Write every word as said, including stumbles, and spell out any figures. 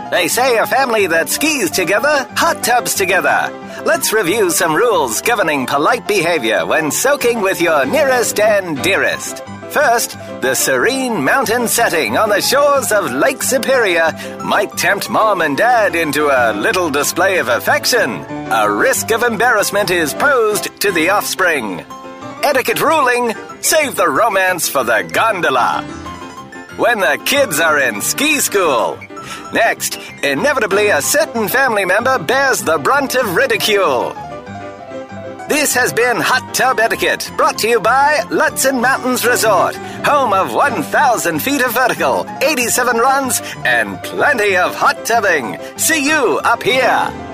They say a family that skis together, hot tubs together. Let's review some rules governing polite behavior when soaking with your nearest and dearest. First, the serene mountain setting on the shores of Lake Superior might tempt mom and dad into a little display of affection. A risk of embarrassment is posed to the offspring. Etiquette ruling, save the romance for the gondola. When the kids are in ski school. Next, inevitably a certain family member bears the brunt of ridicule. This has been Hot Tub Etiquette, brought to you by Lutsen Mountains Resort, home of one thousand feet of vertical, eighty-seven runs, and plenty of hot tubbing. See you up here.